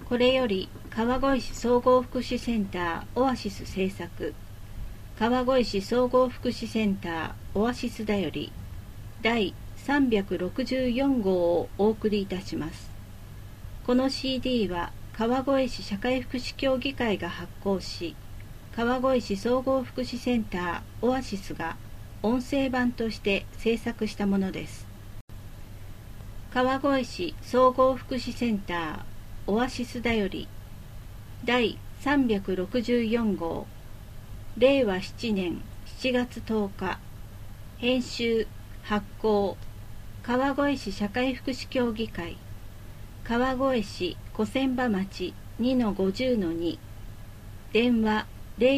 これより川越市総合福祉センターオアシス制作、川越市総合福祉センターオアシスだより第364号をお送りいたします。この CD は川越市社会福祉協議会が発行し、川越市総合福祉センターオアシスが音声版として制作したものです。川越市総合福祉センターオアシスだより第364号、令和7年7月10日、編集発行川越市社会福祉協議会、川越市小船場町 2-50-2、 電話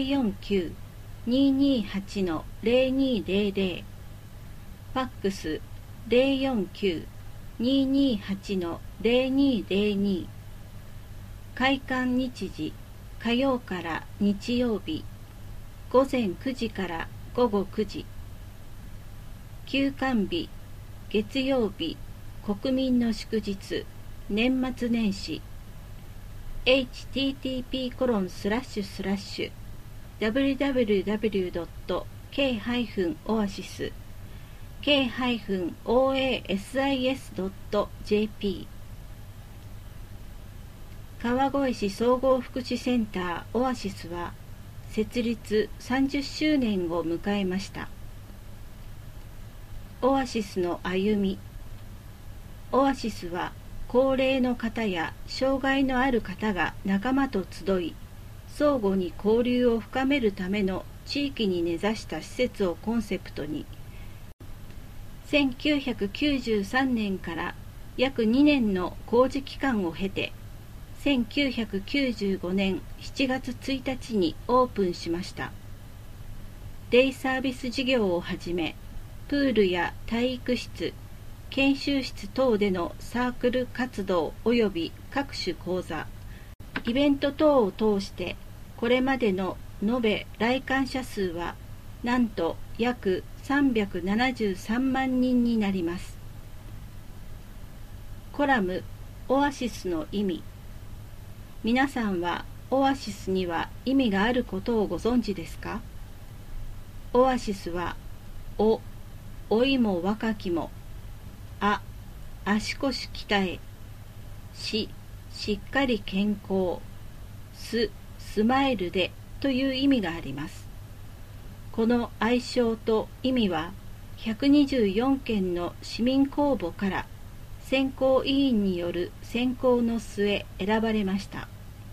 049-228-0200、 ファックス 049-228-0202、 開館日時火曜から日曜日午前9時から午後9時、休館日月曜日国民の祝日年末年始、 www.k-oasis.jp。 川越市総合福祉センターオアシスは設立30周年を迎えました。オアシスの歩み。オアシスは高齢の方や障害のある方が仲間と集い、相互に交流を深めるための地域に根ざした施設をコンセプトに、1993年から約2年の工事期間を経て、1995年7月1日にオープンしました。デイサービス事業をはじめ、プールや体育室、研修室等でのサークル活動及び各種講座、イベント等を通して、これまでの延べ来館者数は、なんと約373万人になります。コラム、オアシスの意味。皆さんはオアシスには意味があることをご存知ですか？オアシスは、老いも若きも、足腰鍛え、しっかり健康、スマイルでという意味があります。この愛称と意味は124件の市民公募から選考委員による選考の末選ばれました。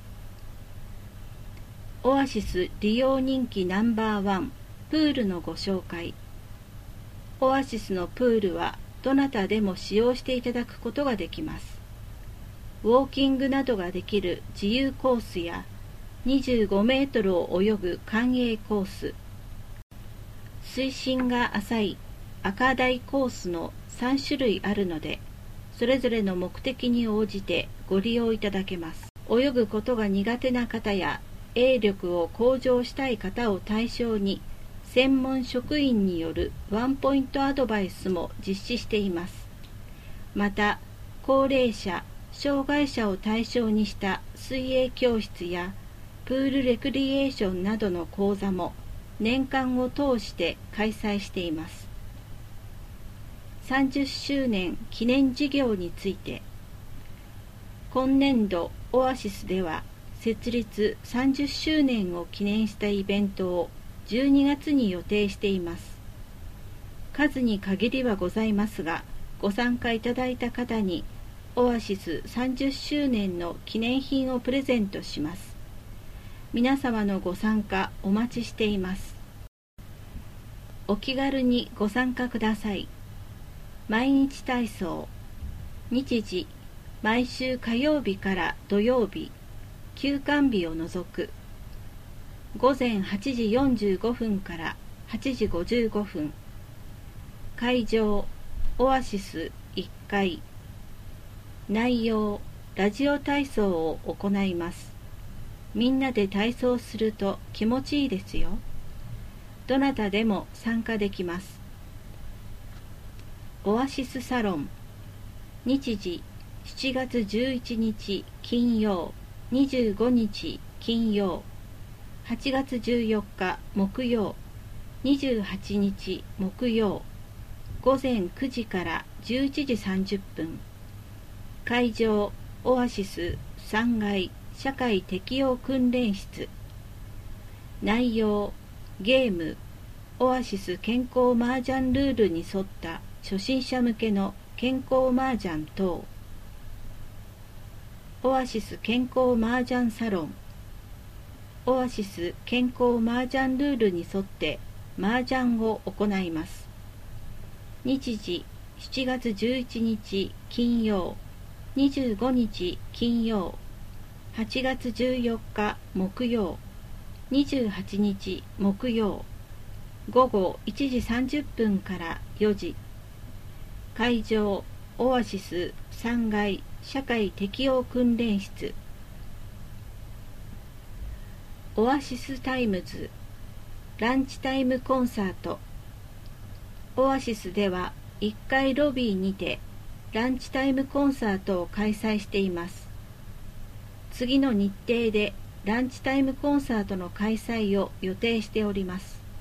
オアシス利用人気ナンバー1、プールのご紹介。オアシスのプールはどなたでも使用していただくことができます。ウォーキングなどができる自由コースや25メートルを泳ぐ環泳コース、水深が浅い赤台コースの3種類あるので、それぞれの目的に応じてご利用いただけます。泳ぐことが苦手な方や泳力を向上したい方を対象に、専門職員によるワンポイントアドバイスも実施しています。また、高齢者、障害者を対象にした水泳教室やプールレクリエーションなどの講座も年間を通して開催しています。30周年記念事業について、今年度オアシスでは設立30周年を記念したイベントを12月に予定しています。数に限りはございますが、ご参加いただいた方にオアシス30周年の記念品をプレゼントします。皆様のご参加お待ちしています。お気軽にご参加ください。毎日体操。日時、毎週火曜日から土曜日、休館日を除く。午前8時45分から8時55分。会場、オアシス1階。内容、ラジオ体操を行います。みんなで体操すると気持ちいいですよ。どなたでも参加できます。オアシスサロン。日時、7月11日金曜 25日金曜、8月14日木曜、28日木曜、午前9時から11時30分。会場オアシス3階社会適応訓練室。内容ゲームオアシス健康麻雀ルールに沿った初心者向けの健康麻雀等。オアシス健康麻雀サロン。オアシス健康麻雀ルールに沿って麻雀を行います。日時7月11日金曜、25日金曜、8月14日木曜、28日木曜、午後1時30分から4時。会場オアシス3階社会適応訓練室。オアシスタイムズランチタイムコンサート。オアシスでは1階ロビーにてランチタイムコンサートを開催しています。次の日程でランチタイムコンサートの開催を予定しております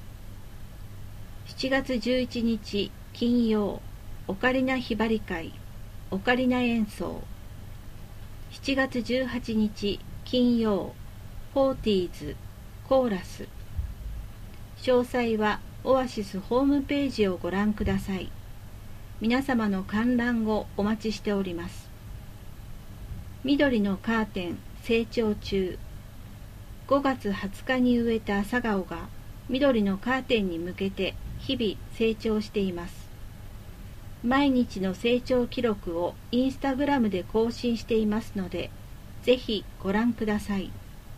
。7月11日金曜、オカリナひばり会、オカリナ演奏。7月18日金曜、フォーティーズコーラス。詳細はオアシスホームページをご覧ください。皆様の観覧をお待ちしております。緑のカーテン成長中。5月20日に植えた朝顔が緑のカーテンに向けて日々成長しています。毎日の成長記録をインスタグラムで更新していますので、ぜひご覧ください。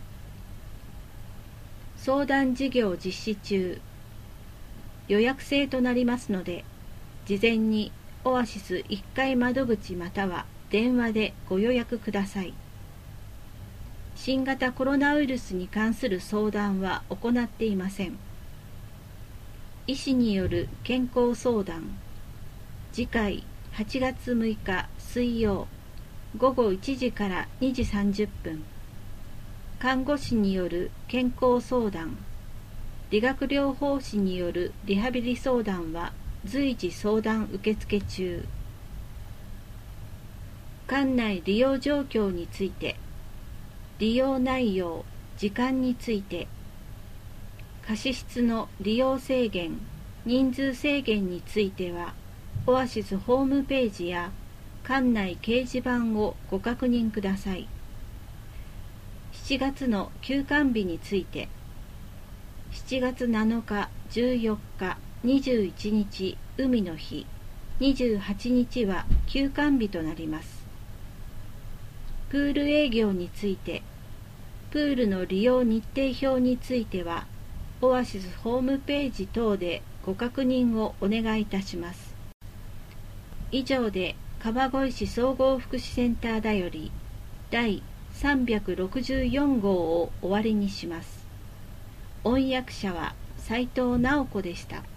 相談事業実施中。予約制となりますので、事前にオアシス1階窓口または電話でご予約ください。新型コロナウイルスに関する相談は行っていません。医師による健康相談。次回8月6日水曜、午後1時から2時30分。看護師による健康相談。理学療法士によるリハビリ相談は随時相談受付中。館内利用状況について、利用内容、時間について、貸室の利用制限、人数制限については、オアシスホームページや館内掲示板をご確認ください。7月の休館日について、7月7日、14日、21日、海の日、28日は休館日となります。プール営業について、プールの利用日程表については、オアシスホームページ等でご確認をお願いいたします。以上で川越市総合福祉センターだより第364号を終わりにします。音訳者は斉藤直子でした。